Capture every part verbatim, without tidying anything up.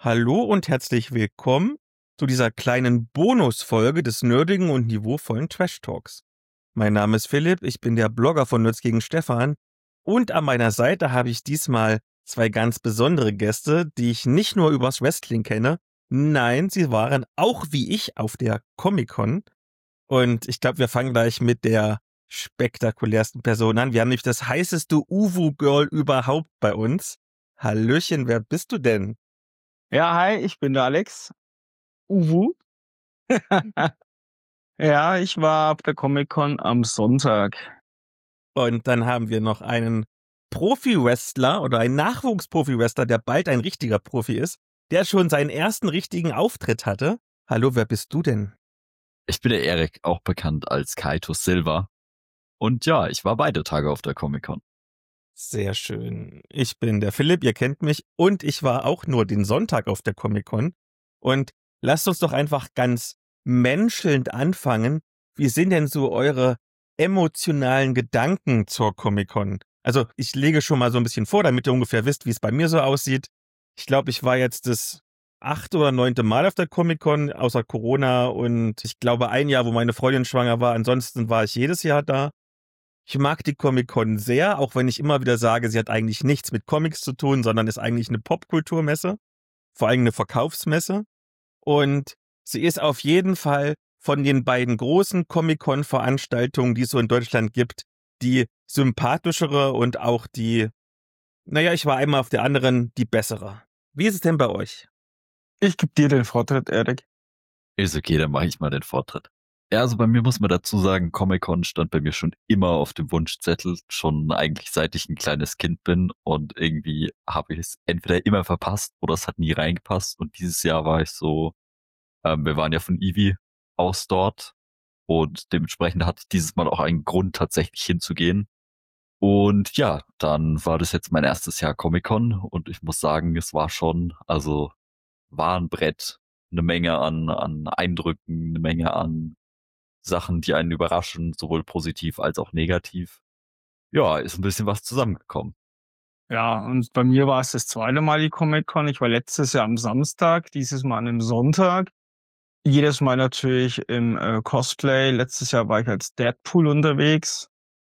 Hallo und herzlich willkommen zu dieser kleinen Bonusfolge des nerdigen und niveauvollen Trash Talks. Mein Name ist Philipp, ich bin der Blogger von Nerds gegen Stefan und an meiner Seite habe ich diesmal zwei ganz besondere Gäste, die ich nicht nur übers Wrestling kenne, nein, sie waren auch wie ich auf der Comic-Con und ich glaube, wir fangen gleich mit der spektakulärsten Person an. Wir haben nämlich das heißeste Uwu-Girl überhaupt bei uns. Hallöchen, wer bist du denn? Ja, hi, ich bin der Alex. Uwu. Ja, ich war auf der Comic-Con am Sonntag. Und dann haben wir noch einen Profi-Wrestler oder einen Nachwuchs-Profi-Wrestler, der bald ein richtiger Profi ist, der schon seinen ersten richtigen Auftritt hatte. Hallo, wer bist du denn? Ich bin der Erik, auch bekannt als Kaito Silva. Und ja, ich war beide Tage auf der Comic-Con. Sehr schön. Ich bin der Philipp, ihr kennt mich. Und ich war auch nur den Sonntag auf der Comic-Con. Und lasst uns doch einfach ganz menschelnd anfangen. Wie sind denn so eure emotionalen Gedanken zur Comic-Con? Also ich lege schon mal so ein bisschen vor, damit ihr ungefähr wisst, wie es bei mir so aussieht. Ich glaube, ich war jetzt das achte oder neunte Mal auf der Comic-Con, außer Corona. Und ich glaube ein Jahr, wo meine Freundin schwanger war. Ansonsten war ich jedes Jahr da. Ich mag die Comic-Con sehr, auch wenn ich immer wieder sage, sie hat eigentlich nichts mit Comics zu tun, sondern ist eigentlich eine Popkulturmesse, vor allem eine Verkaufsmesse. Und sie ist auf jeden Fall von den beiden großen Comic-Con-Veranstaltungen, die es so in Deutschland gibt, die sympathischere und auch die, naja, ich war einmal auf der anderen, die bessere. Wie ist es denn bei euch? Ich gebe dir den Vortritt, Erik. Ist okay, dann mache ich mal den Vortritt. Ja, also bei mir muss man dazu sagen, Comic-Con stand bei mir schon immer auf dem Wunschzettel, schon eigentlich seit ich ein kleines Kind bin, und irgendwie habe ich es entweder immer verpasst oder es hat nie reingepasst, und dieses Jahr war ich so, ähm, wir waren ja von Eevee aus dort und dementsprechend hatte ich dieses Mal auch einen Grund, tatsächlich hinzugehen. Und ja, dann war das jetzt mein erstes Jahr Comic-Con und ich muss sagen, es war schon, also war ein Brett, eine Menge an, an Eindrücken, eine Menge an Sachen, die einen überraschen, sowohl positiv als auch negativ. Ja, ist ein bisschen was zusammengekommen. Ja, und bei mir war es das zweite Mal die Comic-Con. Ich war letztes Jahr am Samstag, dieses Mal an einem Sonntag. Jedes Mal natürlich im äh, Cosplay. Letztes Jahr war ich als Deadpool unterwegs.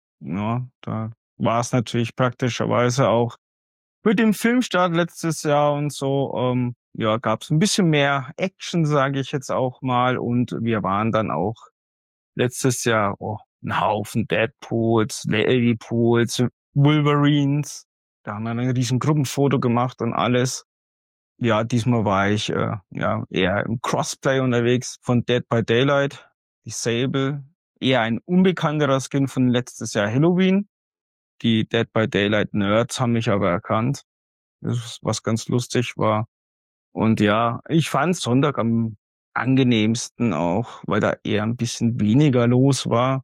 Ja, da war es natürlich praktischerweise auch mit dem Filmstart letztes Jahr und so, ähm, ja, gab es ein bisschen mehr Action, sage ich jetzt auch mal. Und wir waren dann auch letztes Jahr, oh, ein Haufen Deadpools, Ladypools, Wolverines. Da haben wir ein riesen Gruppenfoto gemacht und alles. Ja, diesmal war ich äh, ja eher im Crossplay unterwegs von Dead by Daylight, die Sable. Eher ein unbekannterer Skin von letztes Jahr Halloween. Die Dead by Daylight Nerds haben mich aber erkannt. Das ist, was ganz lustig war. Und ja, ich fand Sonntag am angenehmsten auch, weil da eher ein bisschen weniger los war.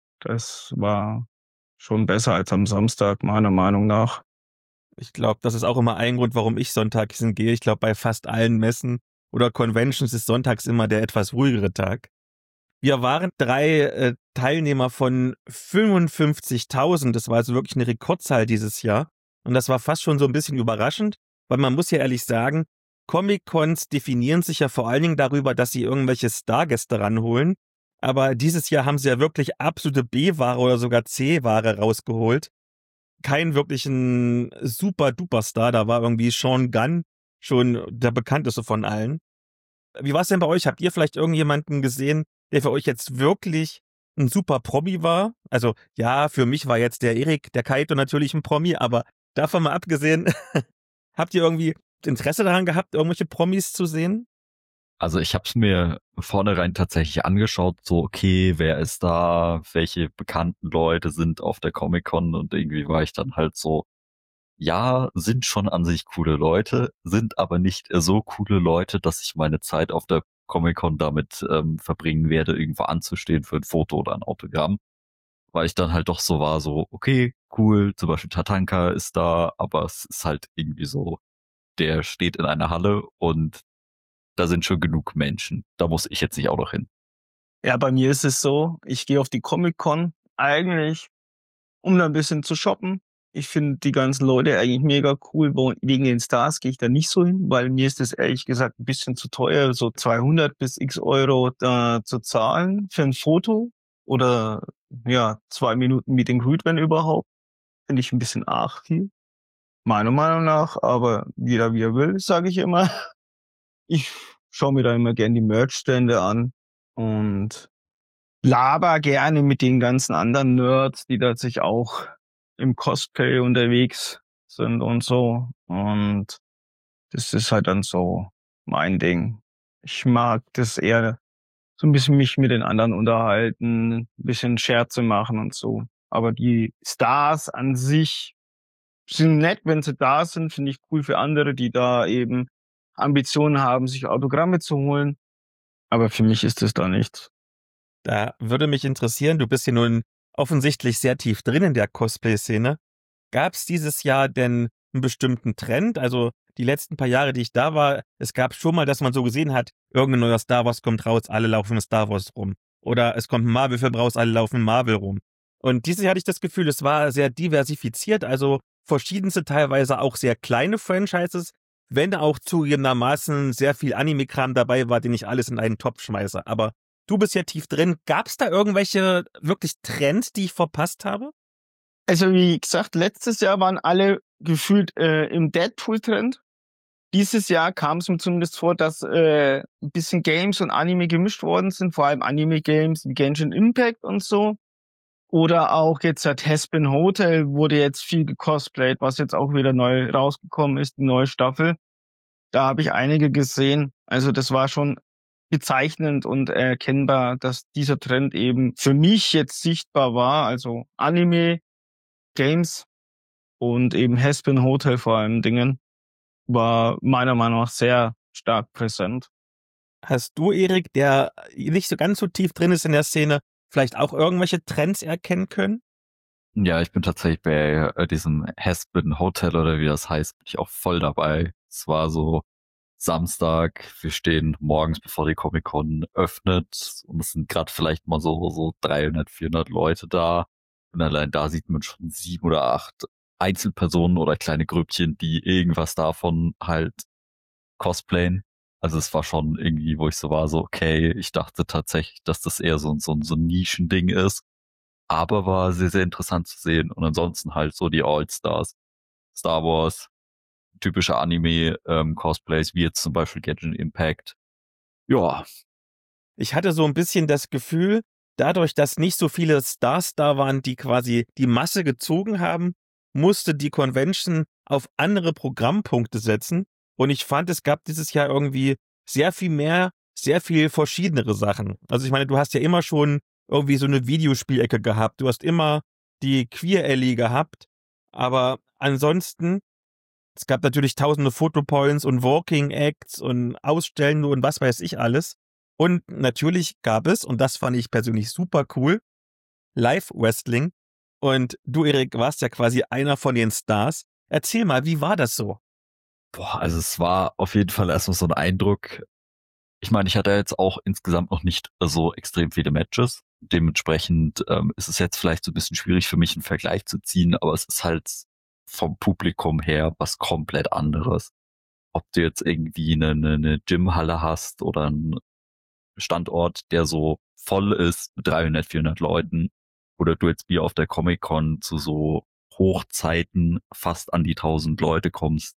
Das war schon besser als am Samstag, meiner Meinung nach. Ich glaube, das ist auch immer ein Grund, warum ich sonntags hingehe. Ich glaube, bei fast allen Messen oder Conventions ist sonntags immer der etwas ruhigere Tag. Wir waren drei äh, Teilnehmer von fünfundfünfzigtausend. Das war also wirklich eine Rekordzahl dieses Jahr. Und das war fast schon so ein bisschen überraschend, weil man muss ja ehrlich sagen, Comic-Cons definieren sich ja vor allen Dingen darüber, dass sie irgendwelche Stargäste ranholen. Aber dieses Jahr haben sie ja wirklich absolute B-Ware oder sogar C-Ware rausgeholt. Kein wirklichen Super-Duper-Star. Da war irgendwie Sean Gunn schon der bekannteste von allen. Wie war es denn bei euch? Habt ihr vielleicht irgendjemanden gesehen, der für euch jetzt wirklich ein super Promi war? Also ja, für mich war jetzt der Erik, der Kaito natürlich ein Promi, aber davon mal abgesehen, habt ihr irgendwie Interesse daran gehabt, irgendwelche Promis zu sehen? Also ich habe es mir vornherein tatsächlich angeschaut, so okay, wer ist da, welche bekannten Leute sind auf der Comic-Con, und irgendwie war ich dann halt so, ja, sind schon an sich coole Leute, sind aber nicht so coole Leute, dass ich meine Zeit auf der Comic-Con damit ähm, verbringen werde, irgendwo anzustehen für ein Foto oder ein Autogramm. Weil ich dann halt doch so war, so, okay, cool, zum Beispiel Tatanka ist da, aber es ist halt irgendwie so, der steht in einer Halle und da sind schon genug Menschen. Da muss ich jetzt nicht auch noch hin. Ja, bei mir ist es so, ich gehe auf die Comic-Con eigentlich, um da ein bisschen zu shoppen, Ich finde die ganzen Leute eigentlich mega cool. Wo- Wegen den Stars gehe ich da nicht so hin, weil mir ist das ehrlich gesagt ein bisschen zu teuer, so zweihundert bis x Euro da zu zahlen für ein Foto oder ja, zwei Minuten Meet and Greet, wenn überhaupt. Finde ich ein bisschen arg viel, meiner Meinung nach, aber jeder wie er will, sage ich immer. Ich schaue mir da immer gerne die Merch-Stände an und laber gerne mit den ganzen anderen Nerds, die da sich auch im Cosplay unterwegs sind und so. Und das ist halt dann so mein Ding. Ich mag das eher so ein bisschen mich mit den anderen unterhalten, ein bisschen Scherze machen und so. Aber die Stars an sich sind nett, wenn sie da sind, finde ich cool für andere, die da eben Ambitionen haben, sich Autogramme zu holen. Aber für mich ist das da nichts. Da würde mich interessieren, du bist ja nun offensichtlich sehr tief drin in der Cosplay-Szene. Gab es dieses Jahr denn einen bestimmten Trend? Also die letzten paar Jahre, die ich da war, es gab schon mal, dass man so gesehen hat, irgendein neuer Star Wars kommt raus, alle laufen in Star Wars rum. Oder es kommt ein Marvel-Film raus, alle laufen in Marvel rum. Und dieses Jahr hatte ich das Gefühl, es war sehr diversifiziert, also verschiedenste, teilweise auch sehr kleine Franchises, wenn auch zugegebenermaßen sehr viel Anime-Kram dabei war, den ich alles in einen Topf schmeiße. Aber du bist ja tief drin. Gab es da irgendwelche wirklich Trends, die ich verpasst habe? Also wie gesagt, letztes Jahr waren alle gefühlt äh, im Deadpool-Trend. Dieses Jahr kam es mir zumindest vor, dass äh, ein bisschen Games und Anime gemischt worden sind, vor allem Anime-Games wie Genshin Impact und so. Oder auch jetzt hat Hazbin Hotel wurde jetzt viel gecosplayt, was jetzt auch wieder neu rausgekommen ist, die neue Staffel. Da habe ich einige gesehen. Also das war schon bezeichnend und erkennbar, dass dieser Trend eben für mich jetzt sichtbar war. Also Anime, Games und eben Hazbin Hotel vor allem Dingen war meiner Meinung nach sehr stark präsent. Hast du, Erik, der nicht so ganz so tief drin ist in der Szene, vielleicht auch irgendwelche Trends erkennen können? Ja, ich bin tatsächlich bei äh, diesem Hazbin Hotel oder wie das heißt, bin ich auch voll dabei. Es war so Samstag, wir stehen morgens, bevor die Comic-Con öffnet und es sind gerade vielleicht mal so so dreihundert, vierhundert Leute da und allein da sieht man schon sieben oder acht Einzelpersonen oder kleine Grüppchen, die irgendwas davon halt cosplayen. Also es war schon irgendwie, wo ich so war, so okay, ich dachte tatsächlich, dass das eher so, so, so ein Nischending ist, aber war sehr, sehr interessant zu sehen und ansonsten halt so die All-Stars, Star Wars, typische Anime-Cosplays, wie jetzt zum Beispiel Genshin Impact. Ja, Ich hatte so ein bisschen das Gefühl, dadurch, dass nicht so viele Stars da waren, die quasi die Masse gezogen haben, musste die Convention auf andere Programmpunkte setzen. Und ich fand, es gab dieses Jahr irgendwie sehr viel mehr, sehr viel verschiedenere Sachen. Also ich meine, du hast ja immer schon irgendwie so eine Videospielecke gehabt. Du hast immer die Queer Alley gehabt. Aber ansonsten, es gab natürlich tausende Fotopoints und Walking Acts und Ausstellende und was weiß ich alles. Und natürlich gab es, und das fand ich persönlich super cool, Live-Wrestling. Und du, Erik, warst ja quasi einer von den Stars. Erzähl mal, wie war das so? boah, also es war auf jeden Fall erstmal so ein Eindruck. Ich meine, ich hatte jetzt auch insgesamt noch nicht so extrem viele Matches. Dementsprechend ähm, ist es jetzt vielleicht so ein bisschen schwierig für mich einen Vergleich zu ziehen, aber es ist halt vom Publikum her was komplett anderes. Ob du jetzt irgendwie eine, eine, eine Gymhalle hast oder einen Standort, der so voll ist mit dreihundert, vierhundert Leuten, oder du jetzt wie auf der Comic-Con zu so Hochzeiten fast an die tausend Leute kommst,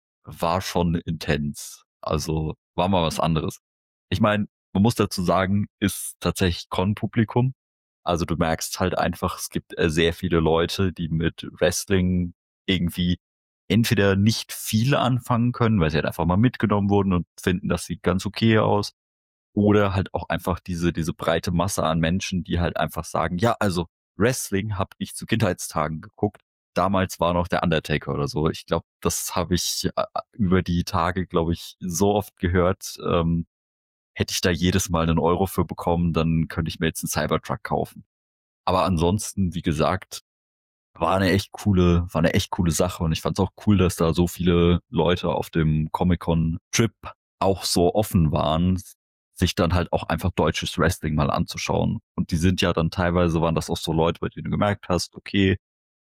war schon intens. Also war mal was anderes. Ich meine, man muss dazu sagen, ist tatsächlich Con-Publikum. Also du merkst halt einfach, es gibt äh, sehr viele Leute, die mit Wrestling irgendwie entweder nicht viel anfangen können, weil sie halt einfach mal mitgenommen wurden und finden, das sieht ganz okay aus. Oder halt auch einfach diese, diese breite Masse an Menschen, die halt einfach sagen, ja, also Wrestling habe ich zu Kindheitstagen geguckt. Damals war noch der Undertaker oder so. Ich glaube, das habe ich äh, über die Tage, glaube ich, so oft gehört. Ähm, hätte ich da jedes Mal einen Euro für bekommen, dann könnte ich mir jetzt einen Cybertruck kaufen. Aber ansonsten, wie gesagt, war eine echt coole, war eine echt coole Sache und ich fand es auch cool, dass da so viele Leute auf dem Comic-Con-Trip auch so offen waren, sich dann halt auch einfach deutsches Wrestling mal anzuschauen. Und die sind ja dann teilweise, waren das auch so Leute, bei denen du gemerkt hast, okay,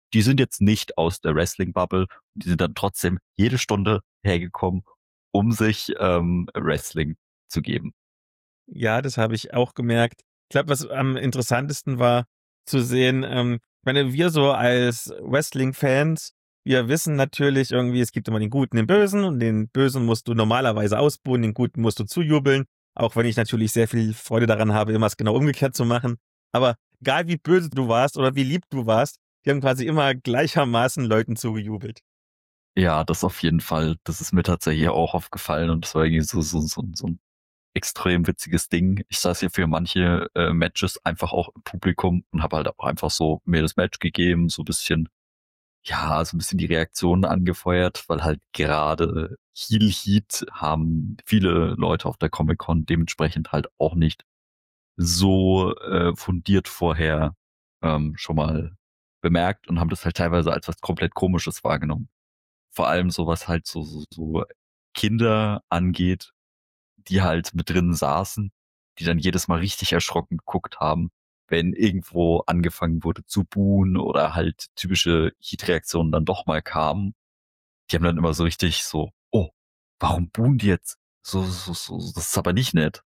die sind jetzt nicht aus der Wrestling-Bubble, die sind dann trotzdem jede Stunde hergekommen, um sich ähm, Wrestling zu geben. Ja, das habe ich auch gemerkt. Ich glaube, was am interessantesten war zu sehen, ähm, ich meine, wir so als Wrestling-Fans, wir wissen natürlich irgendwie, es gibt immer den Guten, den Bösen und den Bösen musst du normalerweise ausbuhen, den Guten musst du zujubeln, auch wenn ich natürlich sehr viel Freude daran habe, immer es genau umgekehrt zu machen. Aber egal wie böse du warst oder wie lieb du warst, die haben quasi immer gleichermaßen Leuten zugejubelt. Ja, das auf jeden Fall. Das ist mir tatsächlich auch aufgefallen und das war irgendwie so, so, so, so ein extrem witziges Ding. Ich saß hier für manche äh, Matches einfach auch im Publikum und habe halt auch einfach so mir das Match gegeben, so ein bisschen, ja, so ein bisschen die Reaktionen angefeuert, weil halt gerade Heel Heat haben viele Leute auf der Comic-Con dementsprechend halt auch nicht so äh, fundiert vorher ähm, schon mal bemerkt und haben das halt teilweise als was komplett Komisches wahrgenommen. Vor allem so was halt so, so, so Kinder angeht, die halt mit drin saßen, die dann jedes Mal richtig erschrocken geguckt haben, wenn irgendwo angefangen wurde zu buhen oder halt typische Heat-Reaktionen dann doch mal kamen. Die haben dann immer so richtig so, oh, warum buhen die jetzt? So, so, so, das ist aber nicht nett.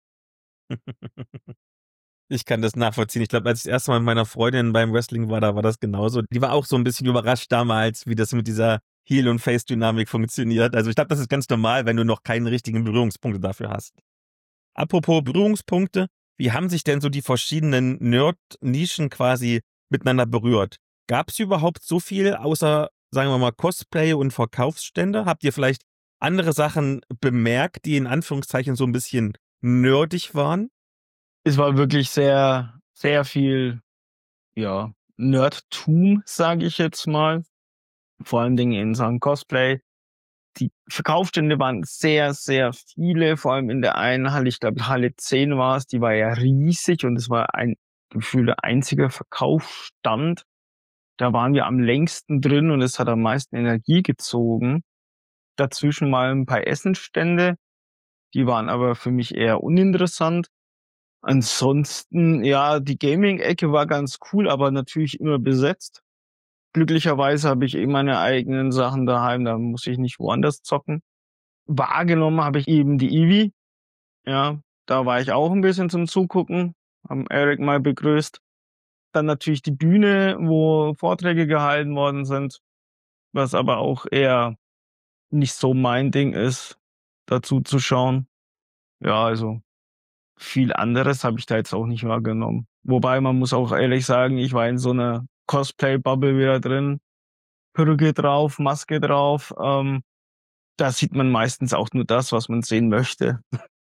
Ich kann das nachvollziehen. Ich glaube, als ich das erste Mal mit meiner Freundin beim Wrestling war, da war das genauso. Die war auch so ein bisschen überrascht damals, wie das mit dieser Heel- und Face-Dynamik funktioniert. Also ich glaube, das ist ganz normal, wenn du noch keine richtigen Berührungspunkte dafür hast. Apropos Berührungspunkte, wie haben sich denn so die verschiedenen Nerd-Nischen quasi miteinander berührt? Gab es überhaupt so viel außer, sagen wir mal, Cosplay und Verkaufsstände? Habt ihr vielleicht andere Sachen bemerkt, die in Anführungszeichen so ein bisschen nerdig waren? Es war wirklich sehr, sehr viel, ja, Nerdtum, sage ich jetzt mal. Vor allen Dingen in Sachen Cosplay. Die Verkaufsstände waren sehr, sehr viele, vor allem in der einen Halle, ich glaube Halle zehn war es, die war ja riesig und es war ein gefühlter einziger Verkaufsstand. Da waren wir am längsten drin und es hat am meisten Energie gezogen. Dazwischen mal ein paar Essensstände, die waren aber für mich eher uninteressant. Ansonsten, ja, die Gaming-Ecke war ganz cool, aber natürlich immer besetzt. Glücklicherweise habe ich eh meine eigenen Sachen daheim, da muss ich nicht woanders zocken. Wahrgenommen habe ich eben die Eevee. Ja, da war ich auch ein bisschen zum Zugucken, haben Eric mal begrüßt. Dann natürlich die Bühne, wo Vorträge gehalten worden sind, was aber auch eher nicht so mein Ding ist, dazu zu schauen. Ja, also viel anderes habe ich da jetzt auch nicht wahrgenommen. Wobei man muss auch ehrlich sagen, ich war in so einer Cosplay-Bubble wieder drin. Perücke drauf, Maske drauf. Ähm, da sieht man meistens auch nur das, was man sehen möchte.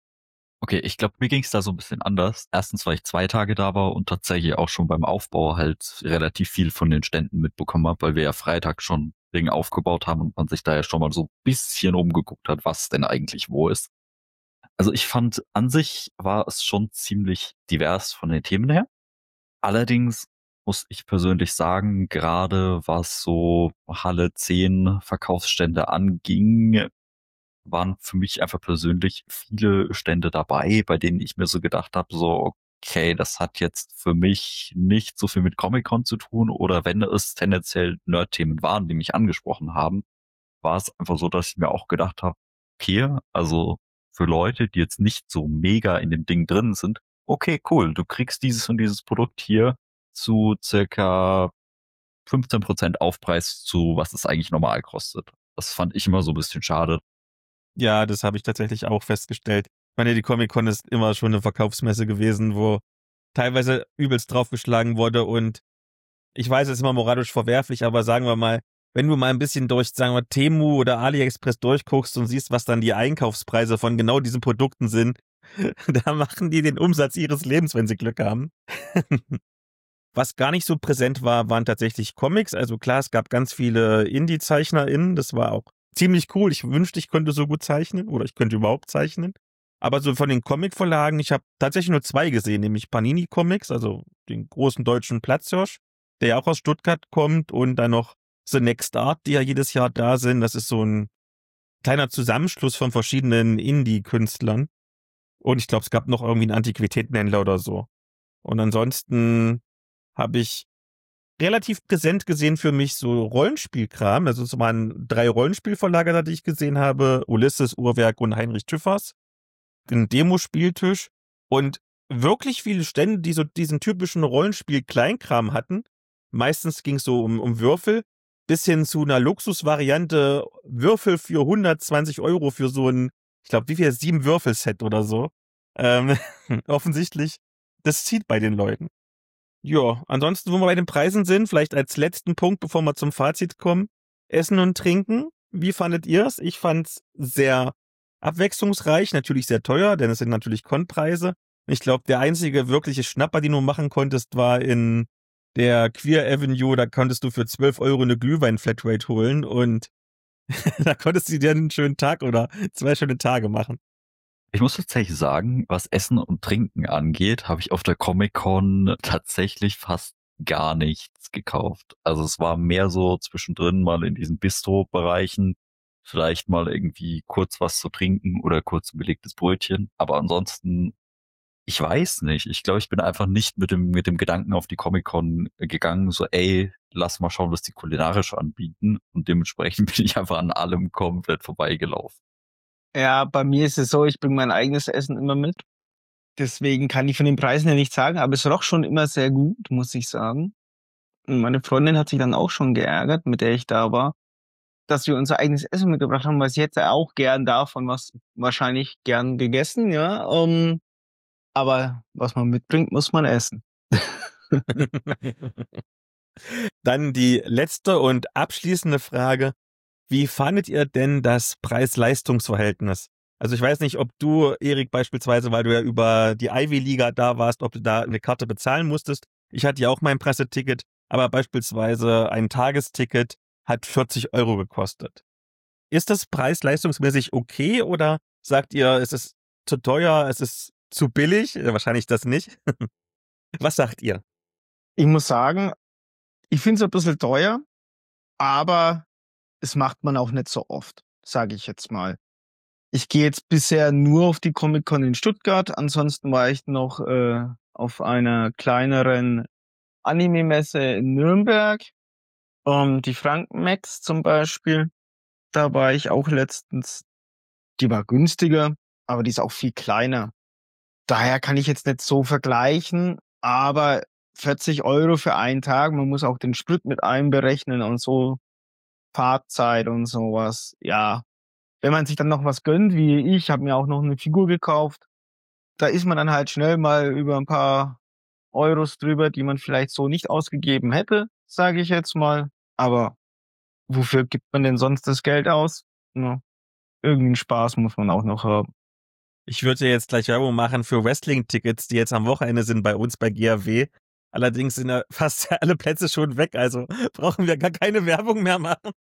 Okay, ich glaube, mir ging es da so ein bisschen anders. Erstens, weil ich zwei Tage da war und tatsächlich auch schon beim Aufbau halt relativ viel von den Ständen mitbekommen habe, weil wir ja Freitag schon Ding aufgebaut haben und man sich da ja schon mal so ein bisschen umgeguckt hat, was denn eigentlich wo ist. Also ich fand, an sich war es schon ziemlich divers von den Themen her. Allerdings muss ich persönlich sagen, gerade was so Halle zehn Verkaufsstände anging, waren für mich einfach persönlich viele Stände dabei, bei denen ich mir so gedacht habe, so, okay, das hat jetzt für mich nicht so viel mit Comic-Con zu tun oder wenn es tendenziell Nerd-Themen waren, die mich angesprochen haben, war es einfach so, dass ich mir auch gedacht habe, okay, also für Leute, die jetzt nicht so mega in dem Ding drin sind, okay, cool, du kriegst dieses und dieses Produkt hier zu circa fünfzehn Prozent Aufpreis zu, was es eigentlich normal kostet. Das fand ich immer so ein bisschen schade. Ja, das habe ich tatsächlich auch festgestellt. Ich meine, die Comic-Con ist immer schon eine Verkaufsmesse gewesen, wo teilweise übelst draufgeschlagen wurde und ich weiß, es ist immer moralisch verwerflich, aber sagen wir mal, wenn du mal ein bisschen durch, sagen wir, Temu oder AliExpress durchguckst und siehst, was dann die Einkaufspreise von genau diesen Produkten sind, da machen die den Umsatz ihres Lebens, wenn sie Glück haben. Was gar nicht so präsent war, waren tatsächlich Comics. Also klar, es gab ganz viele Indie-ZeichnerInnen. Das war auch ziemlich cool. Ich wünschte, ich könnte so gut zeichnen oder ich könnte überhaupt zeichnen. Aber so von den Comic-Verlagen, ich habe tatsächlich nur zwei gesehen, nämlich Panini Comics, also den großen deutschen Platzhirsch, der ja auch aus Stuttgart kommt, und dann noch The Next Art, die ja jedes Jahr da sind. Das ist so ein kleiner Zusammenschluss von verschiedenen Indie-Künstlern. Und ich glaube, es gab noch irgendwie einen Antiquitätenhändler oder so. Und ansonsten habe ich relativ präsent gesehen für mich so Rollenspielkram. Also es waren drei Rollenspielverlager, die ich gesehen habe. Ulysses, Uhrwerk und Heinrich Tüffers. Den Demospieltisch. Und wirklich viele Stände, die so diesen typischen Rollenspiel-Kleinkram hatten. Meistens ging es so um, um Würfel. Bis hin zu einer Luxusvariante Würfel für hundertzwanzig Euro für so ein, ich glaube, wie viel, sieben Würfelset oder so. Ähm, offensichtlich, das zieht bei den Leuten. Ja, ansonsten, wo wir bei den Preisen sind, vielleicht als letzten Punkt, bevor wir zum Fazit kommen, Essen und Trinken. Wie fandet ihr es? Ich fand's sehr abwechslungsreich, natürlich sehr teuer, denn es sind natürlich Con-Preise. Ich glaube, der einzige wirkliche Schnapper, den du machen konntest, war in der Queer Avenue. Da konntest du für zwölf Euro eine Glühwein-Flatrate holen und da konntest du dir einen schönen Tag oder zwei schöne Tage machen. Ich muss tatsächlich sagen, was Essen und Trinken angeht, habe ich auf der Comic-Con tatsächlich fast gar nichts gekauft. Also es war mehr so zwischendrin mal in diesen Bistro-Bereichen, vielleicht mal irgendwie kurz was zu trinken oder kurz ein belegtes Brötchen. Aber ansonsten, ich weiß nicht. Ich glaube, ich bin einfach nicht mit dem, mit dem Gedanken auf die Comic-Con gegangen, so ey, lass mal schauen, was die kulinarisch anbieten. Und dementsprechend bin ich einfach an allem komplett vorbeigelaufen. Ja, bei mir ist es so, ich bringe mein eigenes Essen immer mit. Deswegen kann ich von den Preisen ja nicht sagen, aber es roch schon immer sehr gut, muss ich sagen. Und meine Freundin hat sich dann auch schon geärgert, mit der ich da war, dass wir unser eigenes Essen mitgebracht haben, weil sie hätte auch gern davon was wahrscheinlich gern gegessen, ja. Um, aber was man mitbringt, muss man essen. Dann die letzte und abschließende Frage. Wie fandet ihr denn das Preis-Leistungs-Verhältnis? Also ich weiß nicht, ob du, Erik, beispielsweise, weil du ja über die Ivy-Liga da warst, ob du da eine Karte bezahlen musstest. Ich hatte ja auch mein Presseticket, aber beispielsweise ein Tagesticket hat vierzig Euro gekostet. Ist das preis-leistungsmäßig okay oder sagt ihr, es ist zu teuer, es ist zu billig? Wahrscheinlich das nicht. Was sagt ihr? Ich muss sagen, ich finde es ein bisschen teuer, aber es macht man auch nicht so oft, sage ich jetzt mal. Ich gehe jetzt bisher nur auf die Comic-Con in Stuttgart. Ansonsten war ich noch äh, auf einer kleineren Anime-Messe in Nürnberg. Um, die Frankenmax zum Beispiel. Da war ich auch letztens. Die war günstiger, aber die ist auch viel kleiner. Daher kann ich jetzt nicht so vergleichen, aber vierzig Euro für einen Tag, man muss auch den Sprit mit einberechnen und so, Fahrzeit und sowas. Ja, wenn man sich dann noch was gönnt, wie ich, habe mir auch noch eine Figur gekauft, da ist man dann halt schnell mal über ein paar Euros drüber, die man vielleicht so nicht ausgegeben hätte, sage ich jetzt mal. Aber wofür gibt man denn sonst das Geld aus? Ja, irgendeinen Spaß muss man auch noch haben. Ich würde jetzt gleich Werbung machen für Wrestling-Tickets, die jetzt am Wochenende sind bei uns bei G A W. Allerdings sind ja fast alle Plätze schon weg, also brauchen wir gar keine Werbung mehr machen.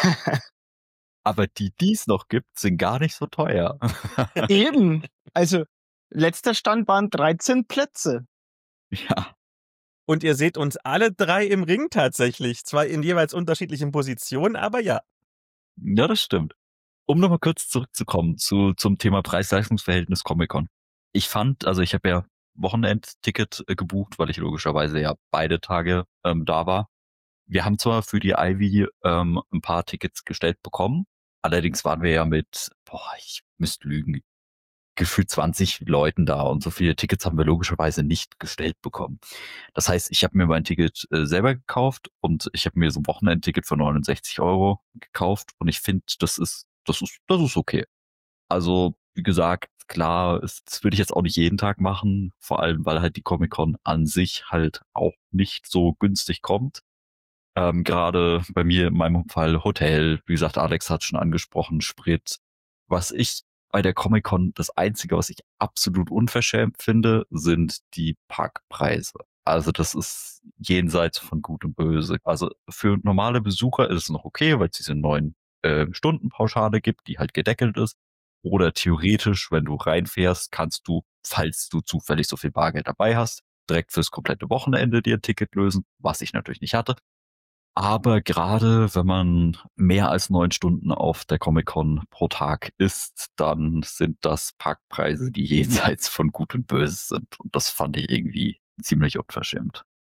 Aber die, die es noch gibt, sind gar nicht so teuer. Eben. Also, letzter Stand waren dreizehn Plätze. Ja. Und ihr seht uns alle drei im Ring tatsächlich. Zwar in jeweils unterschiedlichen Positionen, aber ja. Ja, das stimmt. Um nochmal kurz zurückzukommen zu, zum Thema Preis-Leistungs-Verhältnis Comic-Con. Ich fand, also ich habe ja Wochenendticket äh, gebucht, weil ich logischerweise ja beide Tage ähm, da war. Wir haben zwar für die Ivy ähm, ein paar Tickets gestellt bekommen, allerdings waren wir ja mit, boah, ich müsste lügen, gefühlt zwanzig Leuten da und so viele Tickets haben wir logischerweise nicht gestellt bekommen. Das heißt, ich habe mir mein Ticket äh, selber gekauft und ich habe mir so ein Wochenendticket für neunundsechzig Euro gekauft und ich finde, das ist, das ist, das ist okay. Also, wie gesagt, klar, das würde ich jetzt auch nicht jeden Tag machen, vor allem, weil halt die Comic-Con an sich halt auch nicht so günstig kommt. Ähm, gerade bei mir in meinem Fall Hotel, wie gesagt, Alex hat schon angesprochen, Sprit. Was ich bei der Comic-Con, das Einzige, was ich absolut unverschämt finde, sind die Parkpreise. Also das ist jenseits von Gut und Böse. Also für normale Besucher ist es noch okay, weil es diese neun äh, Stunden-Pauschale gibt, die halt gedeckelt ist. Oder theoretisch, wenn du reinfährst, kannst du, falls du zufällig so viel Bargeld dabei hast, direkt fürs komplette Wochenende dir ein Ticket lösen, was ich natürlich nicht hatte. Aber gerade wenn man mehr als neun Stunden auf der Comic-Con pro Tag ist, dann sind das Parkpreise, die jenseits von Gut und Böse sind. Und das fand ich irgendwie ziemlich unverschämt.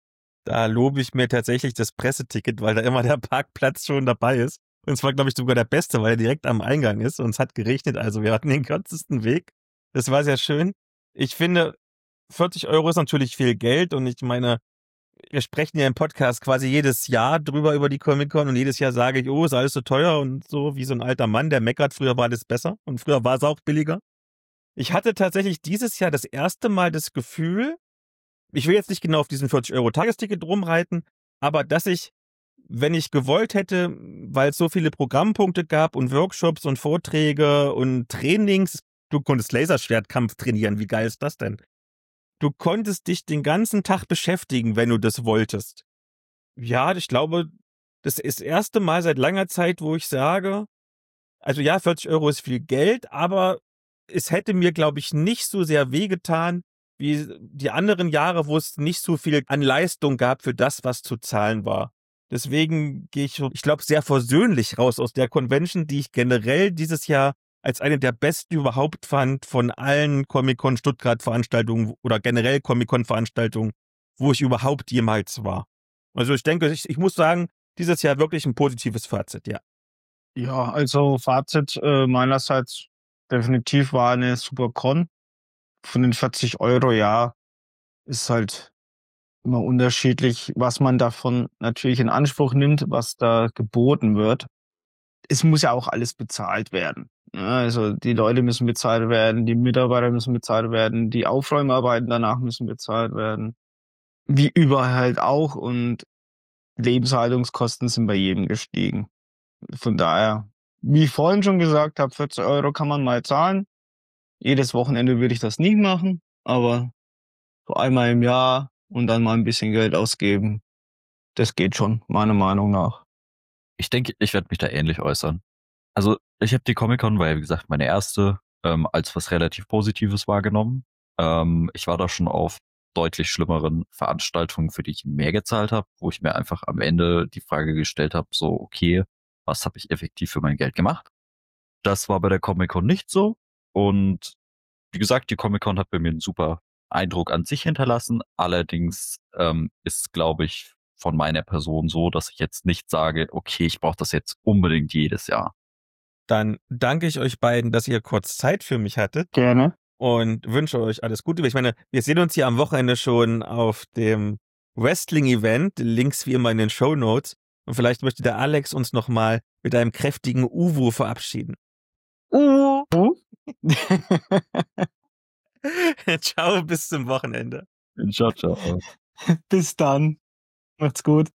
Da lobe ich mir tatsächlich das Presseticket, weil da immer der Parkplatz schon dabei ist. Und es war, glaube ich, sogar der beste, weil er direkt am Eingang ist und es hat geregnet, also wir hatten den kürzesten Weg. Das war sehr schön. Ich finde, vierzig Euro ist natürlich viel Geld und ich meine, wir sprechen ja im Podcast quasi jedes Jahr drüber über die Comic-Con und jedes Jahr sage ich, oh, ist alles so teuer und so, wie so ein alter Mann, der meckert, früher war alles besser und früher war es auch billiger. Ich hatte tatsächlich dieses Jahr das erste Mal das Gefühl, ich will jetzt nicht genau auf diesen vierzig Euro Tagesticket rumreiten, aber dass ich, wenn ich gewollt hätte, weil es so viele Programmpunkte gab und Workshops und Vorträge und Trainings, du konntest Laserschwertkampf trainieren, wie geil ist das denn? Du konntest dich den ganzen Tag beschäftigen, wenn du das wolltest. Ja, ich glaube, das ist das erste Mal seit langer Zeit, wo ich sage, also ja, vierzig Euro ist viel Geld, aber es hätte mir, glaube ich, nicht so sehr wehgetan, wie die anderen Jahre, wo es nicht so viel an Leistung gab für das, was zu zahlen war. Deswegen gehe ich, ich glaube, sehr versöhnlich raus aus der Convention, die ich generell dieses Jahr als eine der besten überhaupt fand von allen Comic-Con Stuttgart-Veranstaltungen oder generell Comic-Con-Veranstaltungen, wo ich überhaupt jemals war. Also ich denke, ich, ich muss sagen, dieses Jahr wirklich ein positives Fazit, ja. Ja, also Fazit äh, meinerseits definitiv war eine super Con. Von den vierzig Euro, ja, ist halt immer unterschiedlich, was man davon natürlich in Anspruch nimmt, was da geboten wird. Es muss ja auch alles bezahlt werden. Ja, also die Leute müssen bezahlt werden, die Mitarbeiter müssen bezahlt werden, die Aufräumarbeiten danach müssen bezahlt werden. Wie überall halt auch. Und Lebenshaltungskosten sind bei jedem gestiegen. Von daher, wie ich vorhin schon gesagt habe, vierzig Euro kann man mal zahlen. Jedes Wochenende würde ich das nicht machen, aber so einmal im Jahr und dann mal ein bisschen Geld ausgeben, das geht schon, meiner Meinung nach. Ich denke, ich werde mich da ähnlich äußern. Also ich habe die Comic-Con, weil wie gesagt meine erste, ähm, als was relativ Positives wahrgenommen. Ähm, ich war da schon auf deutlich schlimmeren Veranstaltungen, für die ich mehr gezahlt habe, wo ich mir einfach am Ende die Frage gestellt habe, so okay, was habe ich effektiv für mein Geld gemacht? Das war bei der Comic-Con nicht so und wie gesagt, die Comic-Con hat bei mir einen super Eindruck an sich hinterlassen. Allerdings ähm, ist, glaube ich, von meiner Person so, dass ich jetzt nicht sage, okay, ich brauche das jetzt unbedingt jedes Jahr. Dann danke ich euch beiden, dass ihr kurz Zeit für mich hattet. Gerne. Und wünsche euch alles Gute. Ich meine, wir sehen uns hier am Wochenende schon auf dem Wrestling-Event. Links wie immer in den Shownotes. Und vielleicht möchte der Alex uns nochmal mit einem kräftigen Uwu verabschieden. Uwu. Ciao, bis zum Wochenende. Ciao, ciao. Bis dann. Macht's gut.